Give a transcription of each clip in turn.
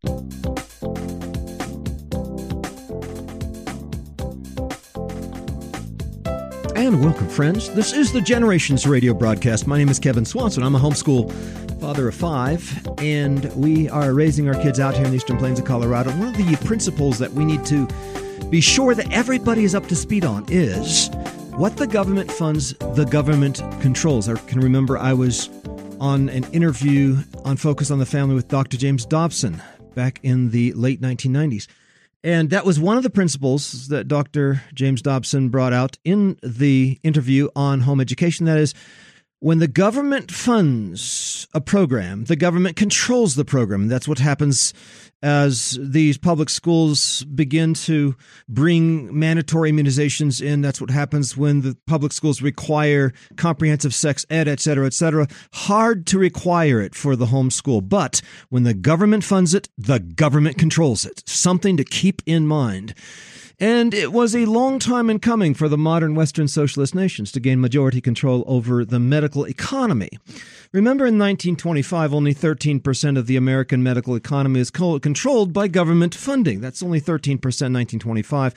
And welcome, friends. This is the Generations Radio broadcast. My name is Kevin Swanson. I'm a homeschool father of 5, and we are raising our kids out here in the Eastern Plains of Colorado. One of the principles that we need to be sure that everybody is up to speed on is what the government funds, the government controls. I can remember I was on an interview on Focus on the Family with Dr. James Dobson back in the late 1990s. And that was one of the principles that Dr. James Dobson brought out in the interview on home education. That is, when the government funds a program, the government controls the program. That's what happens as these public schools begin to bring mandatory immunizations in. That's what happens when the public schools require comprehensive sex ed, et cetera, et cetera. Hard to require it for the homeschool. But when the government funds it, the government controls it. Something to keep in mind. And it was a long time in coming for the modern Western socialist nations to gain majority control over the medical economy. Remember, in 1925, only 13% of the American medical economy is controlled by government funding. That's only 13% in 1925.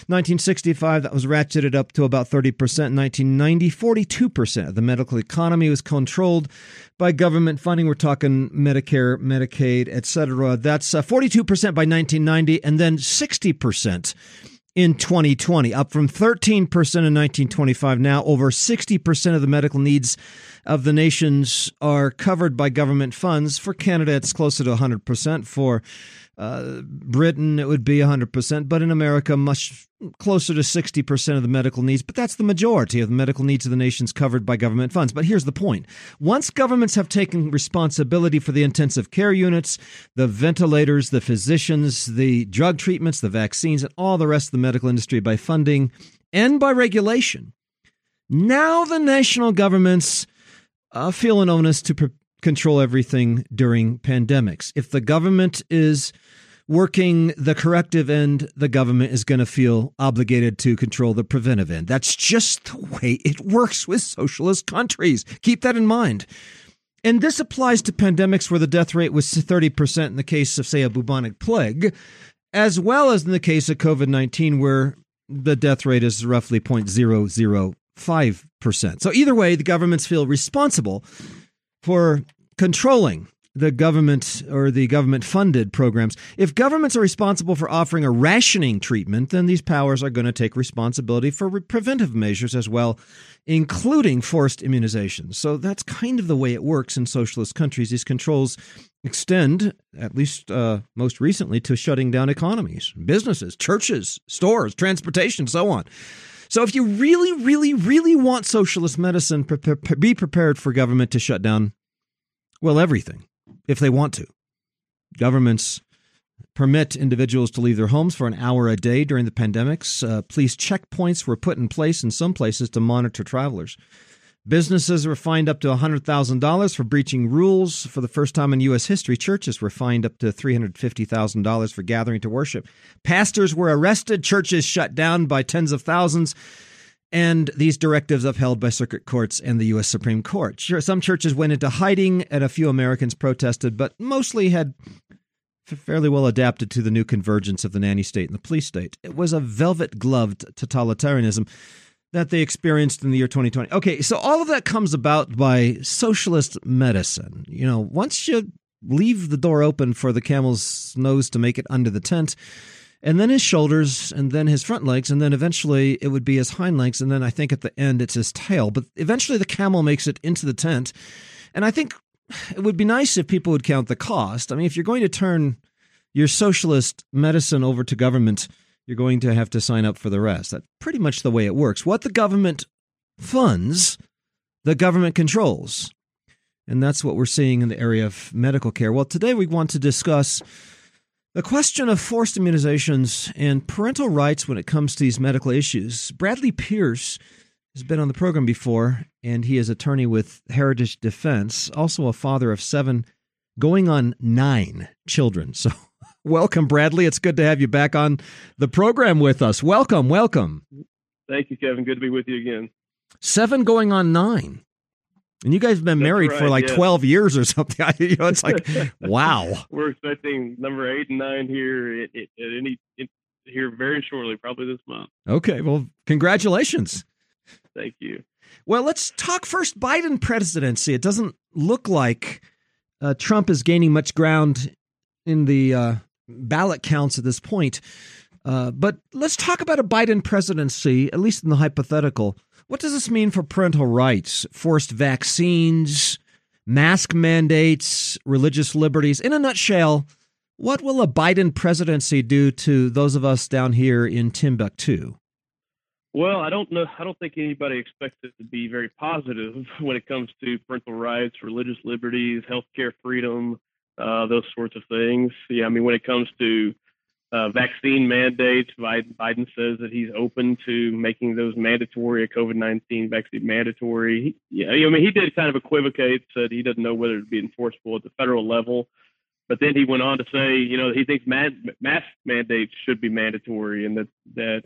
1965, that was ratcheted up to about 30%. In 1990, 42% of the medical economy was controlled by government funding. We're talking Medicare, Medicaid, et cetera. That's 42% by 1990, and then 60% in 2020, up from 13% in 1925. Now, over 60% of the medical needs of the nations are covered by government funds. For Canada, it's closer to 100%. For Britain, it would be 100%. But in America, much closer to 60% of the medical needs. But that's the majority of the medical needs of the nations covered by government funds. But here's the point. Once governments have taken responsibility for the intensive care units, the ventilators, the physicians, the drug treatments, the vaccines, and all the rest of the medical industry by funding and by regulation, now the national governments feel an onus to control everything during pandemics. If the government is working the corrective end, the government is going to feel obligated to control the preventive end. That's just the way it works with socialist countries. Keep that in mind. And this applies to pandemics where the death rate was 30% in the case of, say, a bubonic plague, as well as in the case of COVID-19, where the death rate is roughly 0.005%. So either way, the governments feel responsible for controlling the government or the government-funded programs. If governments are responsible for offering a rationing treatment, then these powers are going to take responsibility for preventive measures as well, including forced immunizations. So that's kind of the way it works in socialist countries. These controls extend, at least most recently, to shutting down economies, businesses, churches, stores, transportation, so on. So if you really, really, really want socialist medicine, be prepared for government to shut down, well, everything, if they want to. Governments permit individuals to leave their homes for an hour a day during the pandemics. Police checkpoints were put in place in some places to monitor travelers. Businesses were fined up to $100,000 for breaching rules. For the first time in U.S. history, churches were fined up to $350,000 for gathering to worship. Pastors were arrested, churches shut down by tens of thousands, and these directives upheld by circuit courts and the U.S. Supreme Court. Sure, some churches went into hiding, and a few Americans protested, but mostly had fairly well adapted to the new convergence of the nanny state and the police state. It was a velvet-gloved totalitarianism that they experienced in the year 2020. Okay, so all of that comes about by socialist medicine. You know, once you leave the door open for the camel's nose to make it under the tent, and then his shoulders, and then his front legs, and then eventually it would be his hind legs, and then I think at the end it's his tail. But eventually the camel makes it into the tent, and I think it would be nice if people would count the cost. I mean, if you're going to turn your socialist medicine over to government, you're going to have to sign up for the rest. That's pretty much the way it works. What the government funds, the government controls. And that's what we're seeing in the area of medical care. Well, today we want to discuss the question of forced immunizations and parental rights when it comes to these medical issues. Bradley Pierce has been on the program before, and he is attorney with Heritage Defense, also a father of 7, going on 9 children. So welcome, Bradley. It's good to have you back on the program with us. Welcome, welcome. Thank you, Kevin. Good to be with you again. 7 going on 9. And you guys have been married for like 12 years or something. It's like, wow. We're expecting number 8 and 9 here here very shortly, probably this month. Okay, well, congratulations. Thank you. Well, let's talk first Biden presidency. It doesn't look like Trump is gaining much ground in the ballot counts at this point. But let's talk about a Biden presidency, at least in the hypothetical. What does this mean for parental rights, forced vaccines, mask mandates, religious liberties? In a nutshell, what will a Biden presidency do to those of us down here in Timbuktu? Well, I don't know. I don't think anybody expects it to be very positive when it comes to parental rights, religious liberties, healthcare freedom, those sorts of things. Yeah, I mean, when it comes to vaccine mandates, Biden says that he's open to making those mandatory, a COVID-19 vaccine mandatory. He did kind of equivocate, said he doesn't know whether it would be enforceable at the federal level. But then he went on to say, he thinks mask mandates should be mandatory, and that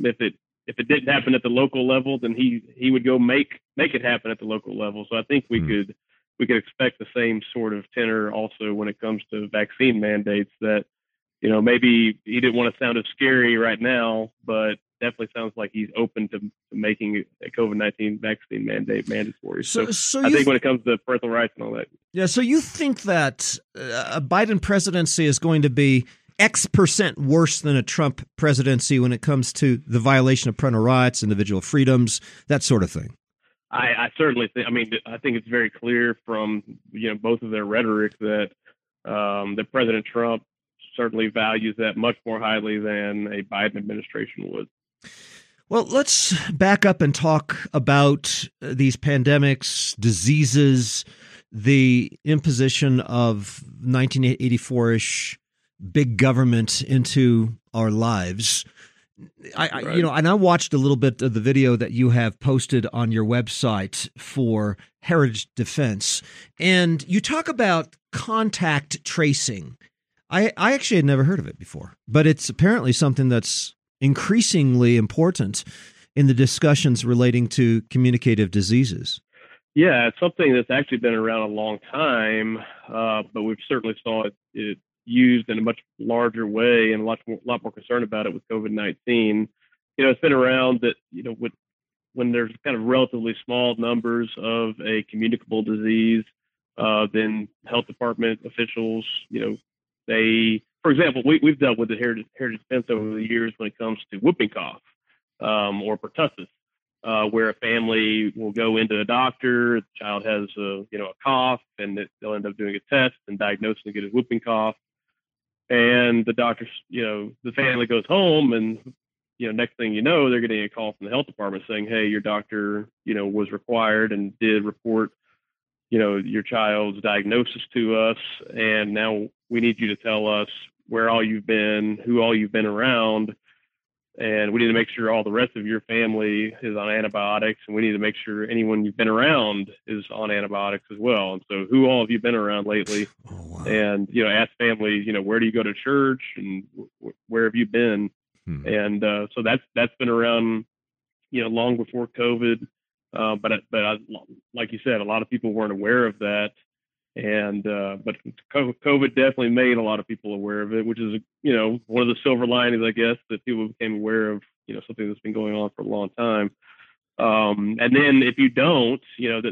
if it didn't happen at the local level, then he would go make it happen at the local level. So I think we could expect the same sort of tenor also when it comes to vaccine mandates, that maybe he didn't want to sound as scary right now, but definitely sounds like he's open to making a COVID-19 vaccine mandate mandatory. So I think when it comes to parental rights and all that. Yeah. So you think that a Biden presidency is going to be X% worse than a Trump presidency when it comes to the violation of parental rights, individual freedoms, that sort of thing? I certainly think. I think it's very clear from both of their rhetoric that President Trump certainly values that much more highly than a Biden administration would. Well, let's back up and talk about these pandemics, diseases, the imposition of 1984-ish big government into our lives. And I watched a little bit of the video that you have posted on your website for Heritage Defense, and you talk about contact tracing. I actually had never heard of it before, but it's apparently something that's increasingly important in the discussions relating to communicative diseases. Yeah, it's something that's actually been around a long time, but we've certainly saw it used in a much larger way, and a lot more concerned about it with COVID-19. It's been around that, when there's kind of relatively small numbers of a communicable disease, then health department officials, for example, we've dealt with the Heritage Defense over the years when it comes to whooping cough or pertussis, where a family will go into a doctor, the child has a cough, and they'll end up doing a test and diagnosing and get a whooping cough. And the doctor, the family goes home, and next thing you know, they're getting a call from the health department saying, "Hey, your doctor, was required and did report, your child's diagnosis to us, and now we need you to tell us where all you've been, who all you've been around, and we need to make sure all the rest of your family is on antibiotics, and we need to make sure anyone you've been around is on antibiotics as well. And so who all have you been around lately?" Oh, wow. And, ask families, where do you go to church, and where have you been? And so that's been around, long before COVID. But like you said, a lot of people weren't aware of that. And but COVID definitely made a lot of people aware of it, which is, one of the silver linings, I guess, that people became aware of, something that's been going on for a long time. And then if you don't,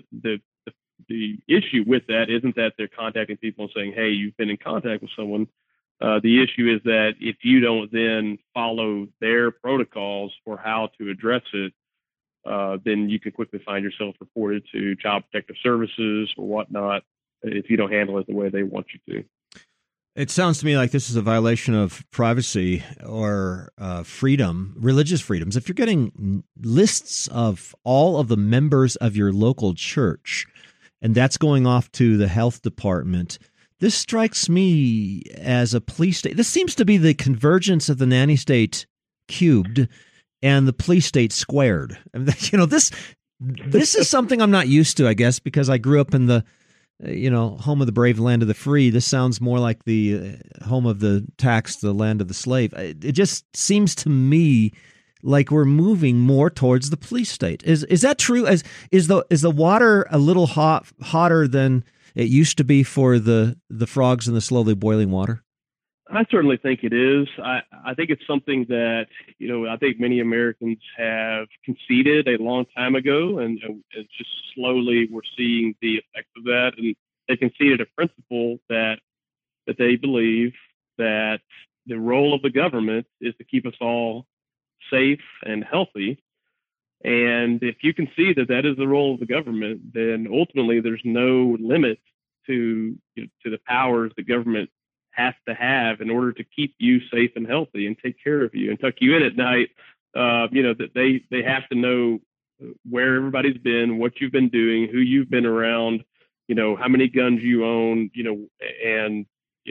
the issue with that isn't that they're contacting people and saying, "Hey, you've been in contact with someone." The issue is that if you don't then follow their protocols for how to address it, then you can quickly find yourself reported to Child Protective Services or whatnot if you don't handle it the way they want you to. It sounds to me like this is a violation of privacy or freedom, religious freedoms. If you're getting lists of all of the members of your local church, and that's going off to the health department, this strikes me as a police state. This seems to be the convergence of the nanny state cubed and the police state squared. I mean, this is something I'm not used to, I guess, because I grew up in the home of the brave, land of the free. This sounds more like the home of the taxed, the land of the slave. It just seems to me like we're moving more towards the police state. Is that true? Is the water a little hotter than it used to be for the frogs in the slowly boiling water? I certainly think it is. I think it's something that, I think many Americans have conceded a long time ago, and just slowly we're seeing the effects of that. And they conceded a principle that they believe that the role of the government is to keep us all safe and healthy. And if you can see that is the role of the government, then ultimately there's no limit to the powers the government has to have in order to keep you safe and healthy and take care of you and tuck you in at night. That they have to know where everybody's been, what you've been doing, who you've been around, how many guns you own, and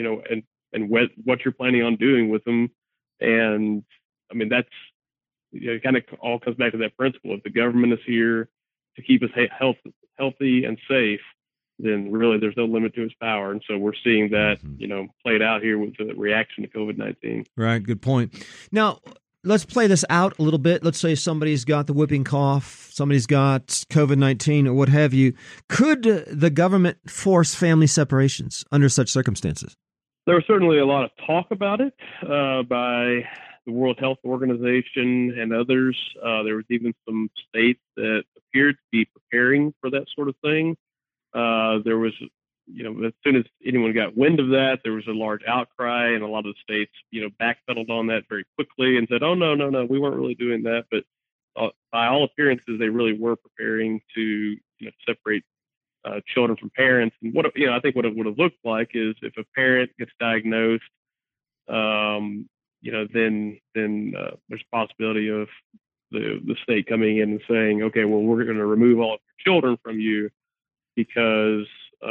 what you're planning on doing with them. And I mean, that's, it kind of all comes back to that principle. If the government is here to keep us healthy and safe, then really there's no limit to its power. And so we're seeing that, played out here with the reaction to COVID-19. Right. Good point. Now, let's play this out a little bit. Let's say somebody's got the whooping cough, somebody's got COVID-19 or what have you. Could the government force family separations under such circumstances? There was certainly a lot of talk about it by the World Health Organization and others. There was even some states that appeared to be preparing for that sort of thing. There was, as soon as anyone got wind of that, there was a large outcry, and a lot of the states, backpedaled on that very quickly and said, "Oh, no, we weren't really doing that." But by all appearances, they really were preparing to separate children from parents. And what I think what it would have looked like is if a parent gets diagnosed, then there's a possibility of the state coming in and saying, "Okay, well, we're going to remove all of your children from you, because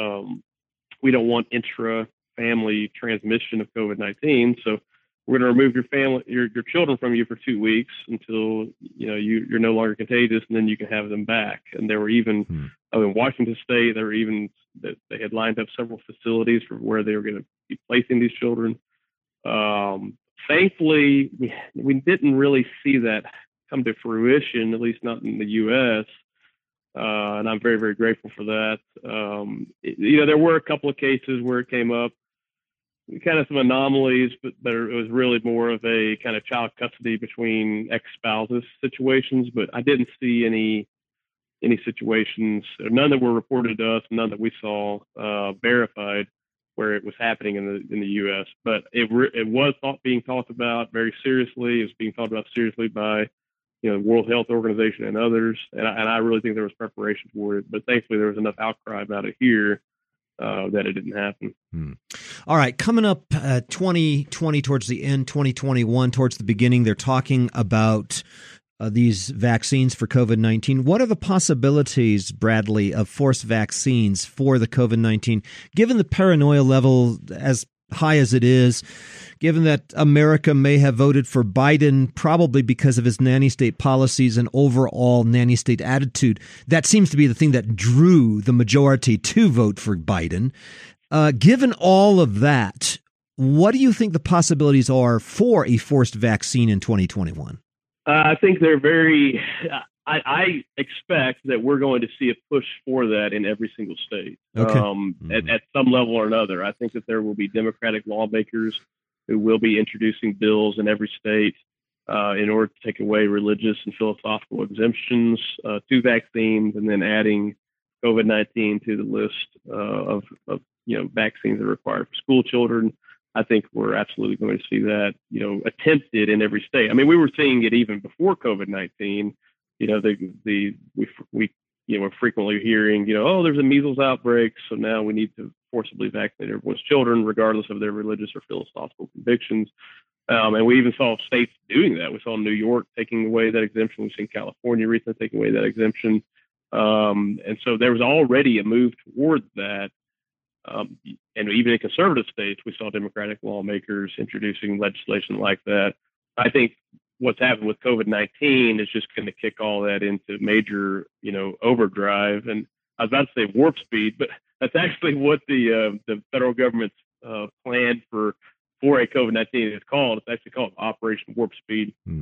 we don't want intra-family transmission of COVID-19. So we're going to remove your children from you for 2 weeks until you're no longer contagious, and then you can have them back." And there were even in Washington State, they had lined up several facilities for where they were going to be placing these children. Thankfully, we didn't really see that come to fruition, at least not in the U.S. And I'm very, very grateful for that. There were a couple of cases where it came up, kind of some anomalies, but it was really more of a kind of child custody between ex-spouses situations. But I didn't see any situations, none that were reported to us, none that we saw verified, where it was happening in the U.S. But it was being talked about very seriously. It was being talked about seriously by World Health Organization and others, and I really think there was preparation for it. But thankfully, there was enough outcry about it here that it didn't happen. All right, coming up 2020 towards the end, 2021 towards the beginning, they're talking about these vaccines for COVID-19. What are the possibilities, Bradley, of forced vaccines for the COVID-19, given the paranoia level as high as it is, given that America may have voted for Biden probably because of his nanny state policies and overall nanny state attitude? That seems to be the thing that drew the majority to vote for Biden. Given all of that, what do you think the possibilities are for a forced vaccine in 2021? I think they're very I expect that we're going to see a push for that in every single state, at some level or another. I think that there will be Democratic lawmakers who will be introducing bills in every state in order to take away religious and philosophical exemptions to vaccines, and then adding COVID-19 to the list of vaccines that are required for school children. I think we're absolutely going to see that, attempted in every state. I mean, we were seeing it even before COVID-19. We're frequently hearing, there's a measles outbreak, so now we need to forcibly vaccinate everyone's children, regardless of their religious or philosophical convictions. And we even saw states doing that. We saw New York taking away that exemption. We've seen California recently taking away that exemption. And so there was already a move towards that. And even in conservative states, we saw Democratic lawmakers introducing legislation like that. I think what's happened with COVID-19 is just going to kick all that into major, overdrive. And I was about to say warp speed, but that's actually what the federal government's plan for a COVID-19 is called. It's actually called Operation Warp Speed.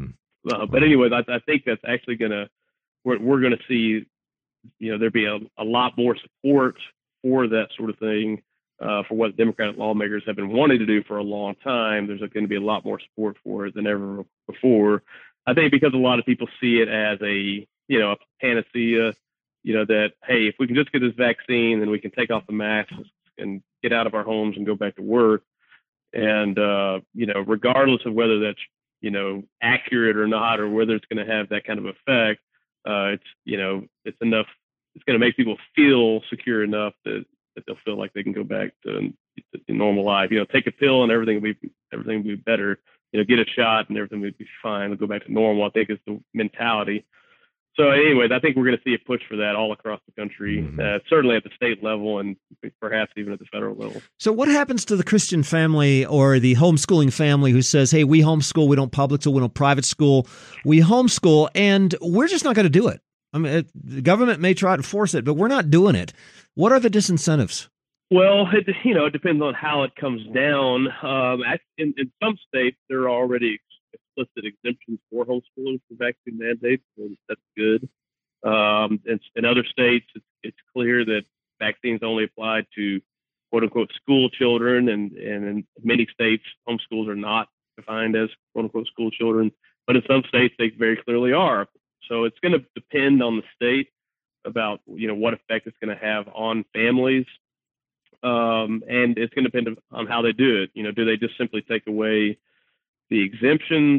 But anyways, I think that's actually we're going to see, there be a lot more support for that sort of thing, for what Democratic lawmakers have been wanting to do for a long time. There's going to be a lot more support for it than ever before. I think because a lot of people see it as a panacea, that, hey, if we can just get this vaccine, then we can take off the masks and get out of our homes and go back to work. And, regardless of whether that's, accurate or not, or whether it's going to have that kind of effect, it's enough. It's going to make people feel secure enough that they'll feel like they can go back to normal life. Take a pill and everything will be better. Get a shot and everything will be fine. They'll go back to normal. I think is the mentality. So anyways, I think we're going to see a push for that all across the country, certainly at the state level and perhaps even at the federal level. So what happens to the Christian family or the homeschooling family who says, hey, we homeschool, we don't public school, we don't private school, we homeschool, and we're just not going to do it? I mean, the government may try to force it, but we're not doing it. What are the disincentives? Well, it depends on how it comes down. In some states, there are already explicit exemptions for homeschoolers for vaccine mandates, so that's good. In other states, it's clear that vaccines only apply to quote unquote school children, and in many states, homeschools are not defined as quote unquote school children, but in some states they very clearly are. So it's going to depend on the state about what effect it's going to have on families, and it's going to depend on how they do it. Do they just simply take away the exemptions,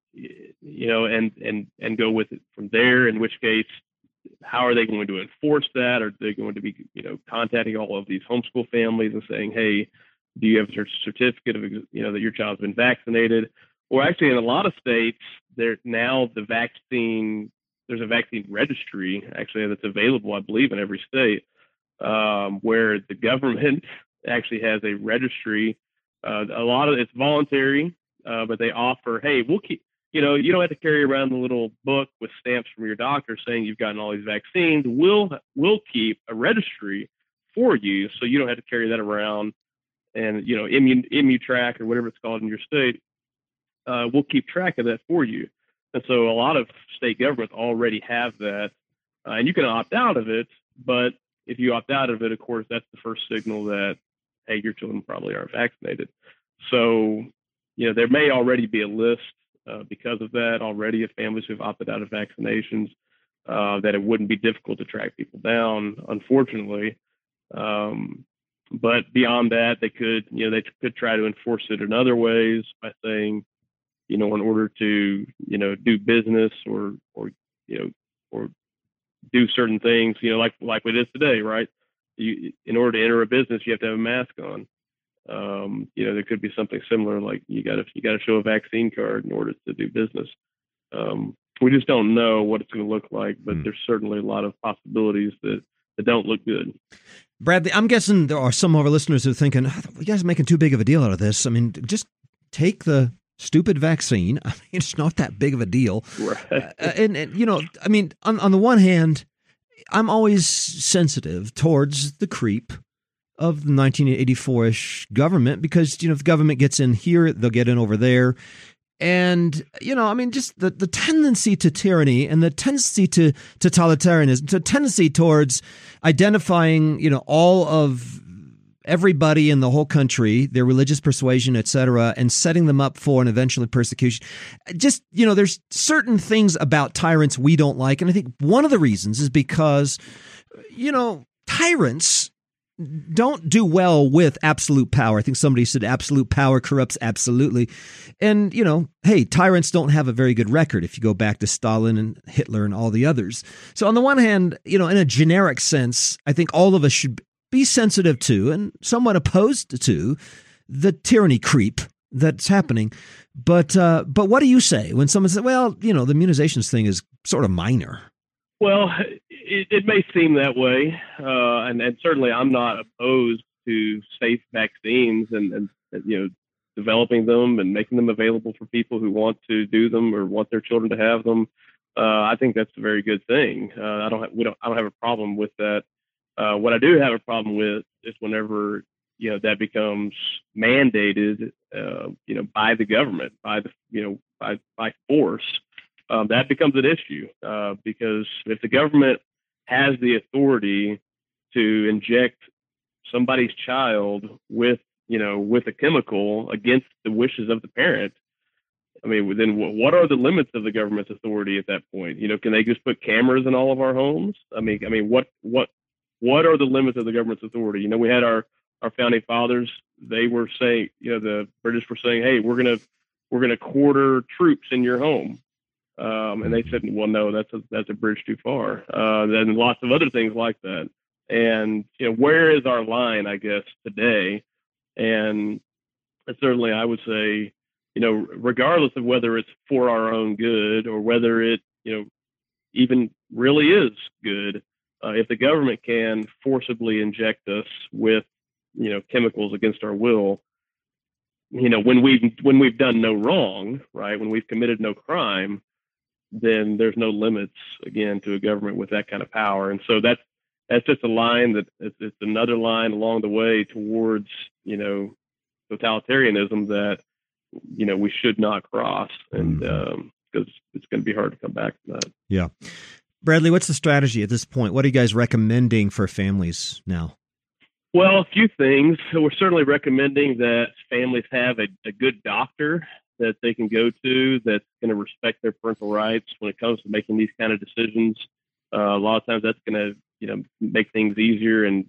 and go with it from there? In which case, how are they going to enforce that? Are they going to be, contacting all of these homeschool families and saying, hey, do you have a certificate of, that your child's been vaccinated? Or actually, in a lot of states, there's a vaccine registry actually that's available, I believe, in every state, where the government actually has a registry. A lot of it's voluntary, but they offer, hey, we'll keep, you don't have to carry around the little book with stamps from your doctor saying you've gotten all these vaccines. We'll keep a registry for you, so you don't have to carry that around. And ImmuTrack or whatever it's called in your state, we'll keep track of that for you. And so a lot of state governments already have that, and you can opt out of it. But if you opt out of it, of course, that's the first signal that, hey, your children probably aren't vaccinated. So, there may already be a list because of that already of families who've opted out of vaccinations, that it wouldn't be difficult to track people down, unfortunately. But beyond that, they could try to enforce it in other ways by saying, in order to, do business or do certain things, like it is today, right? In order to enter a business, you have to have a mask on. There could be something similar, like you got to show a vaccine card in order to do business. We just don't know what it's going to look like, but there's certainly a lot of possibilities that don't look good. Bradley, I'm guessing there are some of our listeners who are thinking, you guys are making too big of a deal out of this. I mean, just take the stupid vaccine. I mean, it's not that big of a deal. Right. On the one hand, I'm always sensitive towards the creep of the 1984-ish government because, if the government gets in here, they'll get in over there. And, just the tendency to tyranny and the tendency to totalitarianism, the tendency towards identifying, all of everybody in the whole country, their religious persuasion, et cetera, and setting them up for an eventual persecution. Just, there's certain things about tyrants we don't like. And I think one of the reasons is because, tyrants don't do well with absolute power. I think somebody said absolute power corrupts absolutely. And, hey, tyrants don't have a very good record if you go back to Stalin and Hitler and all the others. So on the one hand, in a generic sense, I think all of us should be sensitive to and somewhat opposed to the tyranny creep that's happening. But what do you say when someone says, well, the immunizations thing is sort of minor? Well, it may seem that way. And certainly I'm not opposed to safe vaccines and developing them and making them available for people who want to do them or want their children to have them. I think that's a very good thing. I don't have a problem with that. What I do have a problem with is whenever, that becomes mandated, by the government, by force. that becomes an issue because if the government has the authority to inject somebody's child with a chemical against the wishes of the parent, I mean, then what are the limits of the government's authority at that point? Can they just put cameras in all of our homes? I mean, what are the limits of the government's authority? We had our founding fathers. They were saying, the British were saying, hey, we're gonna quarter troops in your home, and they said, well, no, that's a bridge too far. Then lots of other things like that. And where is our line, I guess, today? And certainly, I would say, regardless of whether it's for our own good or whether it, even really is good, if the government can forcibly inject us with, chemicals against our will, when we've done no wrong, right, when we've committed no crime, then there's no limits again to a government with that kind of power. And so that's just a line that it's another line along the way towards, totalitarianism that, we should not cross, and because it's going to be hard to come back from that. Yeah. Bradley, what's the strategy at this point? What are you guys recommending for families now? Well, a few things. So we're certainly recommending that families have a good doctor that they can go to that's going to respect their parental rights when it comes to making these kind of decisions. A lot of times that's going to, make things easier and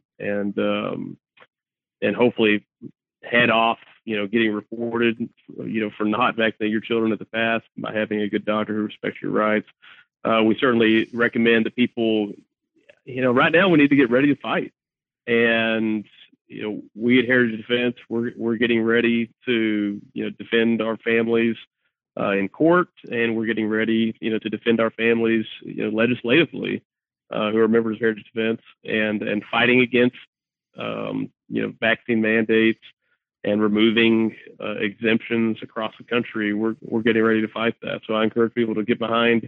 hopefully head off, getting reported, for not vaccinating your children at the past by having a good doctor who respects your rights. We certainly recommend that people, right now we need to get ready to fight. And, we at Heritage Defense, we're getting ready to, defend our families in court, and we're getting ready, to defend our families, legislatively, who are members of Heritage Defense, and fighting against, vaccine mandates and removing exemptions across the country. We're getting ready to fight that. So I encourage people to get behind,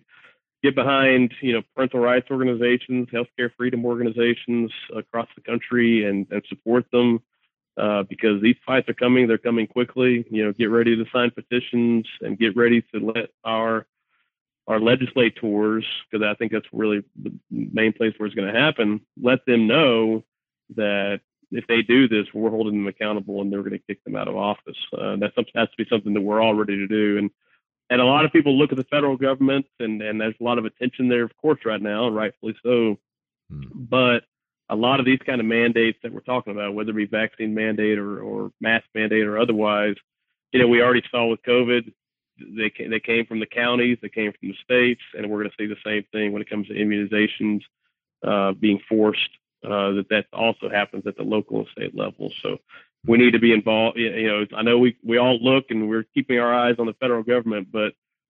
parental rights organizations, healthcare freedom organizations across the country, and support them because these fights are coming. They're coming quickly. Get ready to sign petitions and get ready to let our legislators, because I think that's really the main place where it's going to happen, let them know that if they do this, we're holding them accountable and they're going to kick them out of office. That has to be something that we're all ready to do. And a lot of people look at the federal government, and there's a lot of attention there, of course, right now, and rightfully so. But a lot of these kind of mandates that we're talking about, whether it be vaccine mandate or mask mandate or otherwise, we already saw with COVID, they came from the counties, they came from the states, and we're going to see the same thing when it comes to immunizations being forced. That also happens at the local and state level. So we need to be involved. I know we all look and we're keeping our eyes on the federal government, but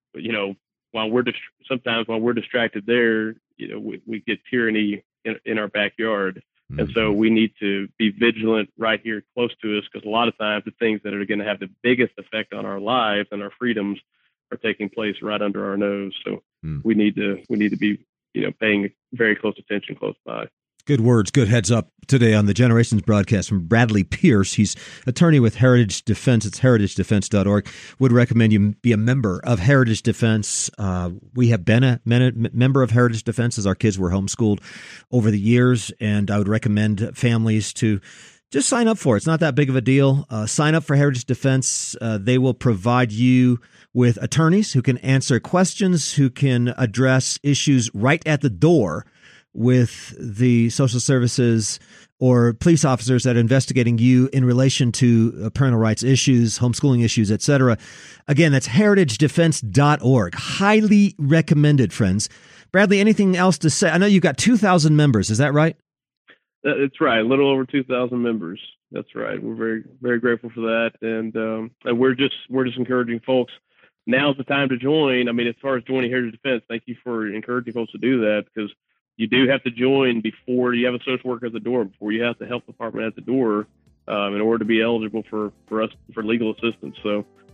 while we're distracted there, we get tyranny in our backyard. And so we need to be vigilant right here close to us, because a lot of times the things that are going to have the biggest effect on our lives and our freedoms are taking place right under our nose. So we need to be, paying very close attention close by. Good words, good heads up today on the Generations broadcast from Bradley Pierce. He's attorney with Heritage Defense. It's heritagedefense.org. Would recommend you be a member of Heritage Defense. We have been a member of Heritage Defense as our kids were homeschooled over the years, and I would recommend families to just sign up for it. It's not that big of a deal. Sign up for Heritage Defense. They will provide you with attorneys who can answer questions, who can address issues right at the door with the social services or police officers that are investigating you in relation to parental rights issues, homeschooling issues, etc. Again, that's heritagedefense.org. Highly recommended, friends. Bradley, anything else to say? I know you've got 2,000 members. Is that right? That's right. A little over 2,000 members. That's right. We're very, very grateful for that. And we're just encouraging folks. Now's the time to join. I mean, as far as joining Heritage Defense, thank you for encouraging folks to do that, because you do have to join before you have a social worker at the door, before you have the health department at the door, in order to be eligible for legal assistance. So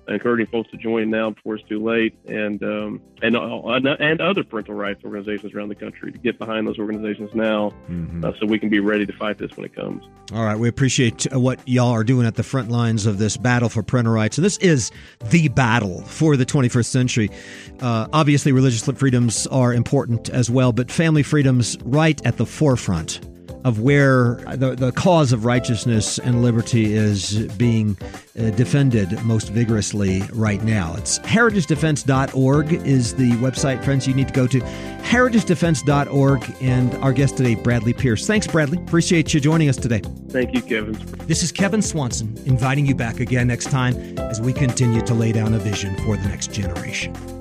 encouraging folks to join now before it's too late, and other parental rights organizations around the country to get behind those organizations now, so we can be ready to fight this when it comes. All right. We appreciate what y'all are doing at the front lines of this battle for parental rights. And this is the battle for the 21st century. Obviously, religious freedoms are important as well, but family freedom's right at the forefront of where the cause of righteousness and liberty is being defended most vigorously right now. It's heritagedefense.org is the website, friends, you need to go to. heritagedefense.org, and our guest today, Bradley Pierce. Thanks, Bradley. Appreciate you joining us today. Thank you, Kevin. This is Kevin Swanson inviting you back again next time as we continue to lay down a vision for the next generation.